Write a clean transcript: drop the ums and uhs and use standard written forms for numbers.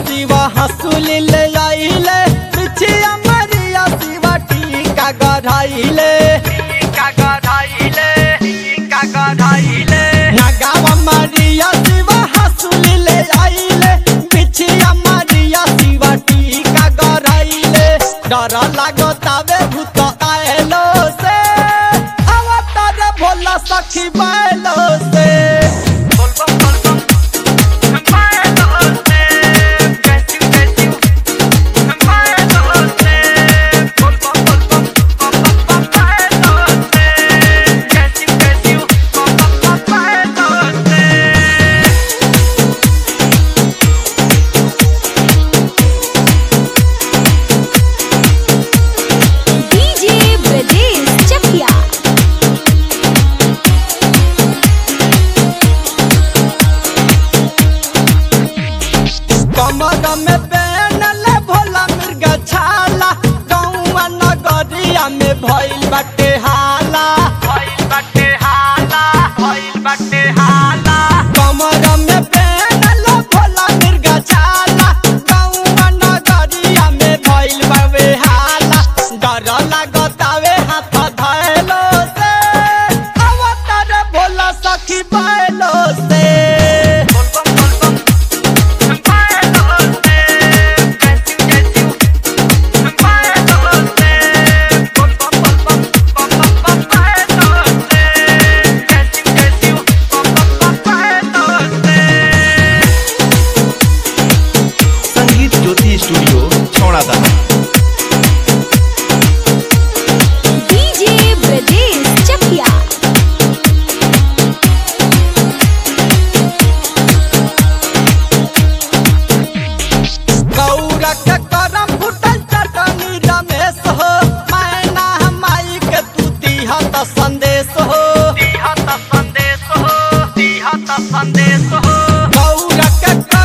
शिवा हंसुली ले आइले पिछिया मरिया शिवा टीका गढ़ाइले नगावा मरिया शिवा हंसुली ले आइले पिछिया मरिया शिवा टीका गढ़ाइले डर लागतावे भूत आएलो से अवतार भोला सखी बैलो से कमर में पहनल भोला मिर्गा छाला गौवा नगरिया में भइल बाटे हाला कमर में पहनल भोला मिर्गा छाला गौवा नगरिया में भइल बावे हाला डर लागतावे हाथ धैलो से अवतार भोला सखी बैलो से स्टूडियो छौड़ा दाना डीजे ब्रजेश चकिया गौरा के करम फुटल चटनी रमेश हो मैना माई के तू दिहत संदेश हो गौरा के